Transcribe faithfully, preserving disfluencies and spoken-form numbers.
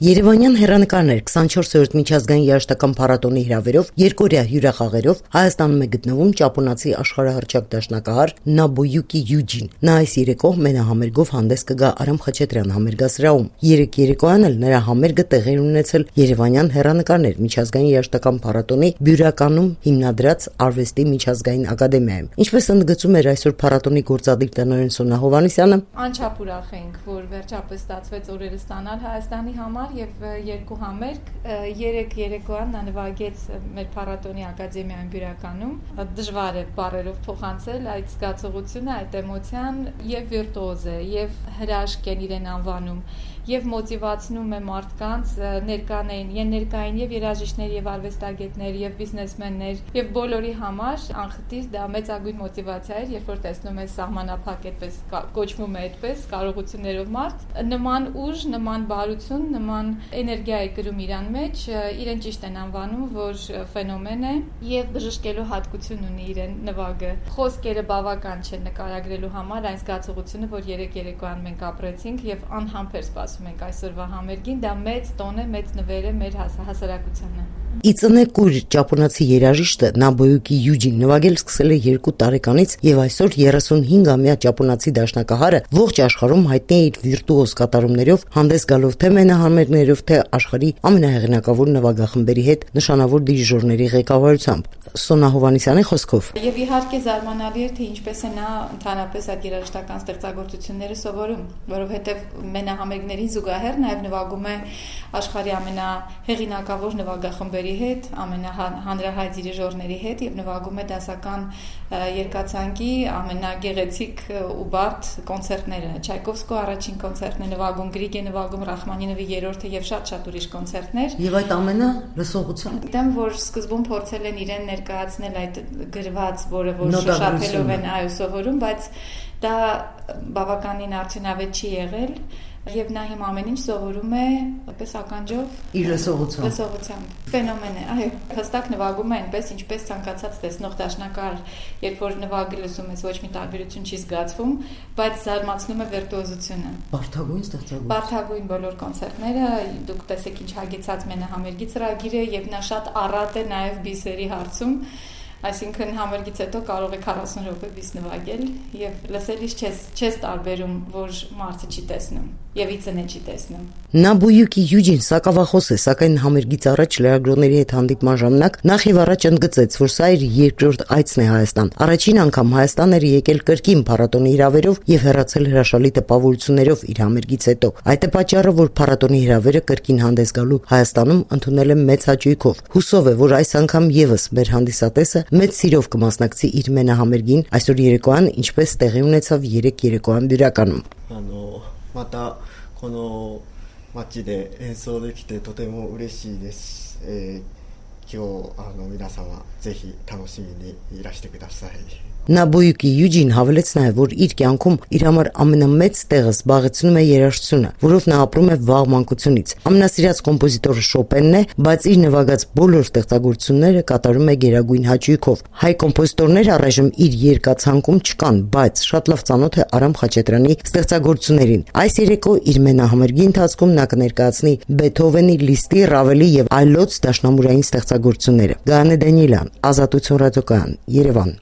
Երևանյան հեռանկարներ քսանչորսերորդ միջազգային երաժշտական փառատոնի հրավերով երկօրյա հյուրախաղերով Հայաստանում է գտնվում ճապոնացի աշխարհահռչակ դաշնակահար Նոբույուկի Յուջին։ Նա այս երեկո մենահամերգով հանդես կգա Արամ Խաչատրյան համերգասրահում։ Երեք երեկոյան էլ նրա համերգը տեղի ունեցել Երևանյան հեռանկարներ միջազգային երաժշտական փառատոնի բյուրականում հիմնադրած Արվեստի միջազգային ակադեմիայում։ Ինչպես ընդգծում էր այսօր փառատոնի գործադիր տնօրեն Սոնա Հովհաննիսյանը, անչափ ուրախ ենք, որ վերջապես ստացվեց օրերը ստանալ Հայաստանի համար եւ երկու համերգ, երեք երեկոյան նա նվագեց մեր փառատոնի ակադեմիայում բյուրականում։ Դժվար է բառերով փոխանցել այդ զգացողությունը, այդ էմոցիան, եւ վիրտուոզ է, եւ հրաշք են իրեն անվանում, եւ մոտիվացնում է մարդկանց ներկաներին, եւ ներկային եւ երաժիշտներ եւ արվեստագետներ եւ բիզնեսմեններ եւ բոլորի համար անխտիր դա մեծագույն մոտիվացիա էր, երբ որ տեսնում ես սահմանափակ այդպես կոչվում է այդպես կարողություններով մարդ, նման ուժ, նման բարություն, նման էներգիա է կրում իրան մեջ, իրեն ճիշտ են անվանում, որ ֆենոմեն է եւ բժշկելու հատկություն ունի իրեն նվագը։ Խոսքերը բավական չեն նկարագրելու համար այն զգացողությունը, որ երեք երեկոյան մենք ապրեցինք եւ անհամբեր սպասում ենք այսօրվա համերգին, դա մեծ տոն է, մեծ նվեր է մեր հասարակությանը։ Իծնե կույր ճապոնացի երաժիշտը Նոբույուկի Յուջին նվագել սկսել է երկու տարեկանից եւ այսօր երեսունհինգամյա ճապոնացի դաշնակահարը ողջ աշխարհում հայտնի է իր վիրտուոզ կատարումներով, հանդես գալով թե մենահամերգներով, թե աշխարհի ամենահեղինակավոր նվագախմբերի հետ նշանավոր դիրիժորների ղեկավարությամբ։ Սոնա Հովհաննիսյանի խոսքով։ Եվ իհարկե զարմանալի էր, թե ինչպես է նա ընդհանրապես այդ երաժշտական ստեղծագործությունները սովորում, որովհետեւ մենահամերգներին զուգահեռ նաեւ նվագում է աշխարհի ամենահեղինակավոր նվագախմբերի հետ, ամենահանրահայտ դիրիժորների հետ եւ նվագում է դասական երկացանկի ամենագեղեցիկ ու բարդ կոնցերտները։ Չայկովսկու առաջին կոնցերտն է նվագում, Գրիգ է նվագում, Ռախմանինովի երրորդը եւ շատ-շատ ուրիշ կոնցերտներ։ Եվ այդ ամենը լսողությամբ։ Գիտեմ, որ սկզբում փորձել են իրեն ներկայացնել այդ գրված, որը որ շոշափելով են այո սովորում, բայց դա բավականին արդյունավետ չի եղել։ Եվ նա հիմա ամեն ինչ սովորում է այդպես ականջով իր լսողությամբ լսողությամբ ֆենոմեն է, այո, հստակ նվագում է այնպես, ինչպես ցանկացած տեսնող դաշնակահար, երբ որ նվագը լսում ես ոչ մի տարբերություն չի զգացվում, բայց զարմացնում է վիրտուոզությունը։ Բարդագույն ստեղծագործություն։ Բարդագույն բոլոր կոնցերտները, դուք տեսեք ինչ հագեցած մենահամերգի ծրագիր է եւ նա շատ առատ է նաեւ բիսերի հարցում։ Այսինքն համերգից հետո կարող է քառասուն րոպե բիս նվագել եւ լսելիս չես չես տարբերում, որ մարդը չի տեսնում եւ իցնե չի տեսնում։ Նոբույուկի Յուջին սակավախոս է, սակայն համերգից առաջ լրագրողների հետ հանդիպման ժամանակ նախ եւ առաջ ընդգծեց, որ սա իր երկրորդ այցն է Հայաստան։ Առաջին անգամ Հայաստան էր եկել կրկին փառատոնի հրավերով եւ հեռացել հրաշալի տպավորություններով իր համերգից հետո։ Այդ է պատճառը, որ փառատոնի հրավերը կրկին հանդես գալու Հայաստանում ընդունել է մեծ հաճույքով։ Հուսով է, որ այս անգամ եւս մեր հանդիսատեսը մեծ սիրով կմասնակցի իր մենահամերգին այսօր երեկոյան, ինչպես տեղի ունեցավ երեք երեկոյան բյուրականում։ またこの街で演奏できてとても嬉しいです。えー、今日あの皆様ぜひ楽しみにいらしてください。 Նոբույուկի Յուջին հավելեց նաև, որ իր կյանքում իր համար ամենամեծ տեղը զբաղեցնում է երաժշտությունը, որով նա ապրում է վաղ մանկությունից։ Ամենասիրած կոմպոզիտորը Շոպենն է, բայց իր նվագած բոլոր ստեղծագործությունները կատարում է գերագույն հաճույքով։ Հայ կոմպոզիտորներ առայժմ իր երկացանկում չկան, բայց շատ լավ ծանոթ է Արամ Խաչատրյանի ստեղծագործություններին։ Այս երեկո իր մենահամերգի ընթացքում նա կներկայացնի Բեթհովենի, Լիստի, Ռավելի եւ այլոց դաշնամուրային ստեղծագործությունները։ Գայանե Դանիելյան, Ազատություն ռադիոկայան, Երևան։